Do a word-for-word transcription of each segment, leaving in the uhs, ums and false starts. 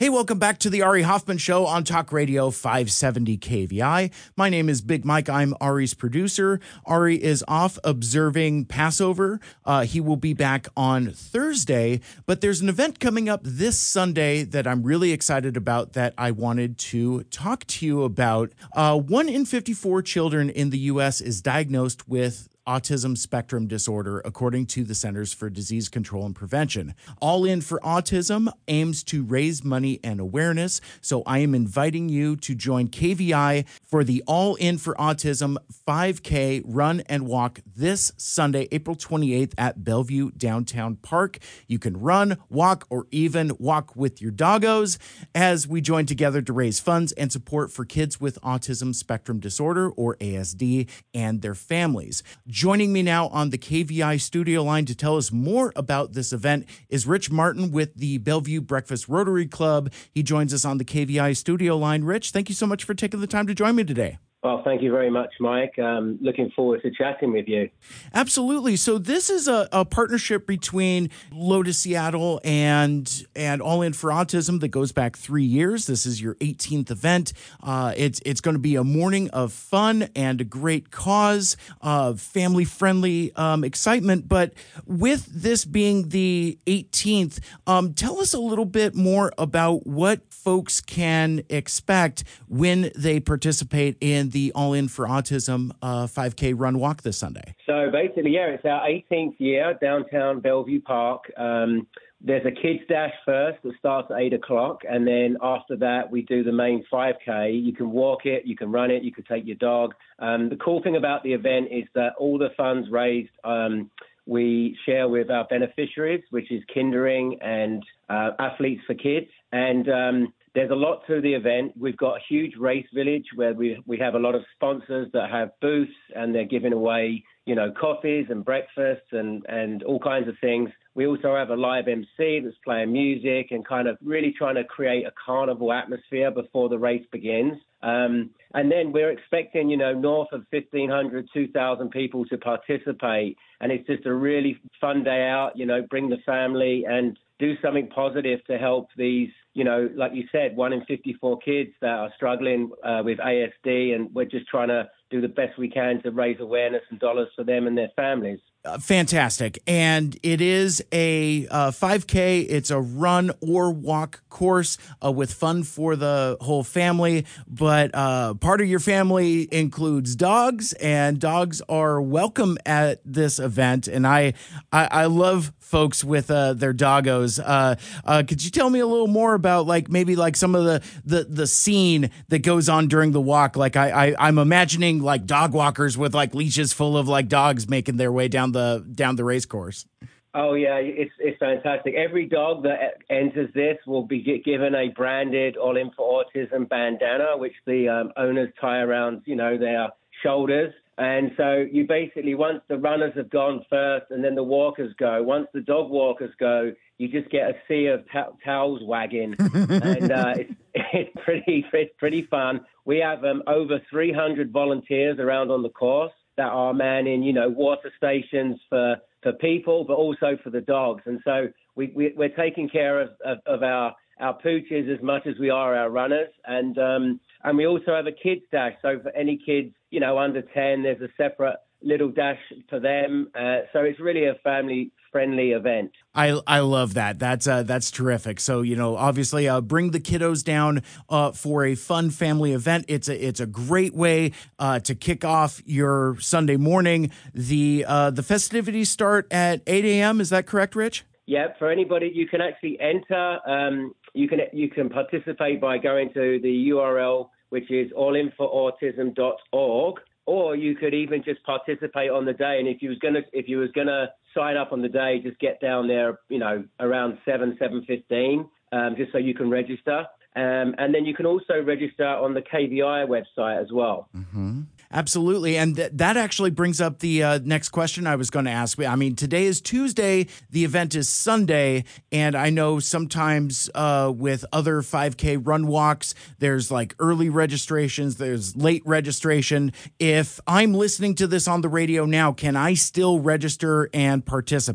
Hey, welcome back to the Ari Hoffman Show on Talk Radio five seventy K V I. My name is Big Mike. I'm Ari's producer. Ari is off observing Passover. Uh, he will be back on Thursday, but there's an event coming up this Sunday that I'm really excited about that I wanted to talk to you about. Uh, one in fifty-four children in the U S is diagnosed with autism spectrum disorder, according to the Centers for Disease Control and Prevention. All In for Autism aims to raise money and awareness, so I am inviting you to join K V I for the All In for Autism five K run and walk this Sunday, April twenty-eighth at Bellevue Downtown Park. You can run, walk, or even walk with your doggos as we join together to raise funds and support for kids with autism spectrum disorder, or A S D, and their families. Joining me now on the K V I studio line to tell us more about this event is Rich Martin with the Bellevue Breakfast Rotary Club. He joins us on the K V I studio line. Rich, thank you so much for taking the time to join me today. Well, thank you very much, Mike. Um, looking forward to chatting with you. Absolutely. So this is a, a partnership between Lotus Seattle and and All In for Autism that goes back three years. This is your eighteenth event. Uh, it's it's going to be a morning of fun and a great cause, of family-friendly um, excitement. But with this being the eighteenth, um, tell us a little bit more about what folks can expect when they participate in the All In for Autism uh, five K run walk this Sunday. So basically, yeah, it's our eighteenth year, downtown Bellevue Park. Um, there's a kids dash first that starts at eight o'clock, and then after that, we do the main five K. You can walk it, you can run it, you can take your dog. Um, the cool thing about the event is that all the funds raised, um, we share with our beneficiaries, which is Kindering and uh, Athletes for Kids. And um, there's a lot to the event. We've got a huge race village where we we have a lot of sponsors that have booths, and they're giving away, you know, coffees and breakfasts and, and all kinds of things. We also have a live M C that's playing music and kind of really trying to create a carnival atmosphere before the race begins. Um, and then we're expecting, you know, north of fifteen hundred, two thousand people to participate. And it's just a really fun day out, you know, bring the family and do something positive to help these, you know, like you said, one in fifty-four kids that are struggling uh, with A S D. And we're just trying to do the best we can to raise awareness and dollars for them and their families. Uh, fantastic. And it is a uh, five K. It's a run or walk course uh, with fun for the whole family. But uh, part of your family includes dogs, and dogs are welcome at this event. And I I, I love folks with uh, their doggos. Uh, uh, could you tell me a little more about like maybe like some of the, the, the scene that goes on during the walk? Like I, I, I'm imagining like dog walkers with like leashes full of like dogs making their way down the down the race course. Oh, yeah, it's it's fantastic. Every dog that enters this will be given a branded All In for Autism bandana, which the um, owners tie around, you know, their shoulders. And so you basically, once the runners have gone first and then the walkers go, once the dog walkers go, you just get a sea of t- towels wagging. and uh, it's, it's pretty it's pretty fun. We have um, over three hundred volunteers around on the course that are manning, you know, water stations for, for people, but also for the dogs. And so we, we, we're taking care of, of, of our, our pooches as much as we are our runners. And um, and we also have a kids dash. So for any kids, you know, under ten, there's a separate little dash for them. Uh, so it's really a family-friendly event. I I love that. That's uh, that's terrific. So, you know, obviously uh, bring the kiddos down uh, for a fun family event. It's a it's a great way uh, to kick off your Sunday morning. The uh, the festivities start at eight a.m. Is that correct, Rich? Yeah, for anybody, you can actually enter. Um, you can you can participate by going to the U R L, which is all in for autism dot org. Or you could even just participate on the day. And if you was gonna if you was gonna sign up on the day, just get down there, you know, around seven, seven fifteen, um, just so you can register. Um, and then you can also register on the K V I website as well. Mm-hmm. Absolutely. And th- that actually brings up the uh, next question I was going to ask. I mean, today is Tuesday. The event is Sunday. And I know sometimes uh, with other five K run walks, there's like early registrations, there's late registration. If I'm listening to this on the radio now, can I still register and participate?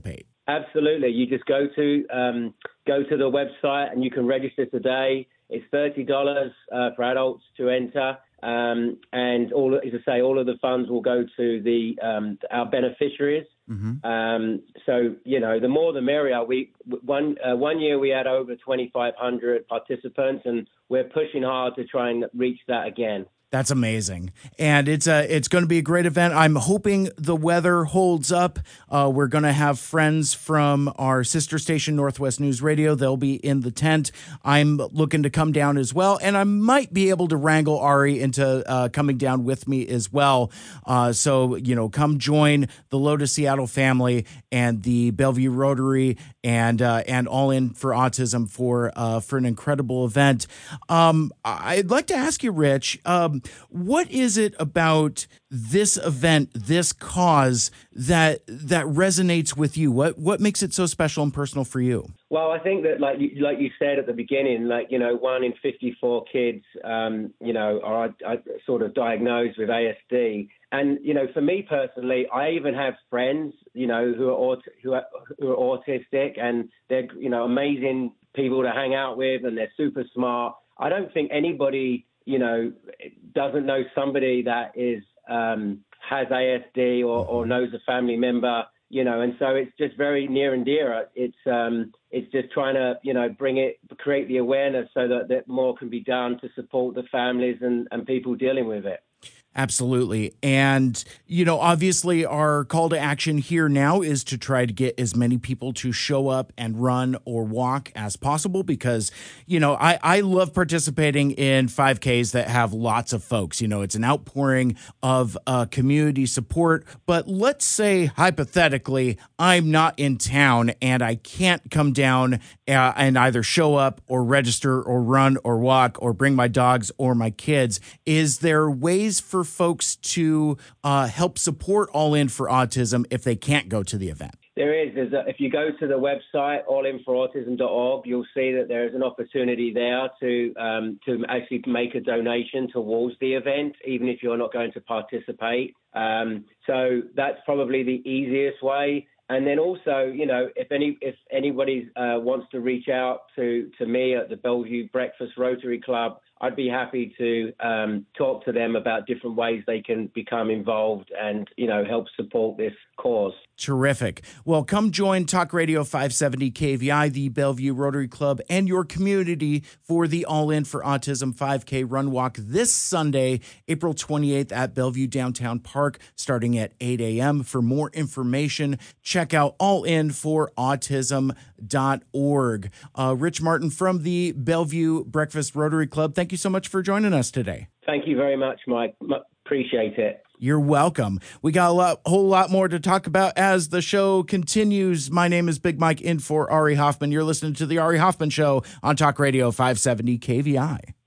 Absolutely. You just go to um, go to the website and you can register today. It's thirty dollars uh, for adults to enter. Um, and all, as I say, all of the funds will go to the um, our beneficiaries. Mm-hmm. Um, so, you know, the more the merrier. We one uh, one year we had over twenty-five hundred participants, and we're pushing hard to try and reach that again. That's amazing. And it's a, it's going to be a great event. I'm hoping the weather holds up. Uh, we're going to have friends from our sister station, Northwest News Radio. They'll be in the tent. I'm looking to come down as well. And I might be able to wrangle Ari into uh, coming down with me as well. Uh, so, you know, come join the Lotus Seattle family and the Bellevue Rotary and uh, and All In for Autism for, uh, for an incredible event. Um, I'd like to ask you, Rich, um, what is it about this event, this cause that that resonates with you? What what makes it so special and personal for you? Well, I think that, like you, like you said at the beginning, like, you know, one in fifty-four kids, um, you know, are, are sort of diagnosed with A S D. And, you know, for me personally, I even have friends, you know, who are, aut- who are who are autistic, and they're, you know, amazing people to hang out with, and they're super smart. I don't think anybody, you know, doesn't know somebody that is um, has A S D or, or knows a family member, you know, and so it's just very near and dear. It's um, it's just trying to, you know, bring it, create the awareness so that, that more can be done to support the families and, and people dealing with it. Absolutely. And, you know, obviously our call to action here now is to try to get as many people to show up and run or walk as possible because, you know, I, I love participating in five Ks that have lots of folks. You know, it's an outpouring of uh, community support. But let's say, hypothetically, I'm not in town and I can't come down uh, and either show up or register or run or walk or bring my dogs or my kids. Is there ways for folks to uh, help support All In for Autism if they can't go to the event? There is. There's a, if you go to the website, all in for autism dot org, you'll see that there is an opportunity there to um, to actually make a donation towards the event, even if you're not going to participate. Um, so that's probably the easiest way. And then also, you know, if any if anybody uh, wants to reach out to, to me at the Bellevue Breakfast Rotary Club, I'd be happy to um, talk to them about different ways they can become involved and, you know, help support this cause. Terrific. Well, come join Talk Radio five seventy K V I, the Bellevue Rotary Club, and your community for the All In for Autism five K Run Walk this Sunday, April twenty-eighth at Bellevue Downtown Park, starting at eight a.m. For more information, check out all in for autism dot org. Uh, Rich Martin from the Bellevue Breakfast Rotary Club, thank you so much for joining us today. Thank you very much, Mike. M- appreciate it. You're welcome. We got a lot, whole lot more to talk about as the show continues. My name is Big Mike in for Ari Hoffman. You're listening to the Ari Hoffman Show on Talk Radio five seventy K V I.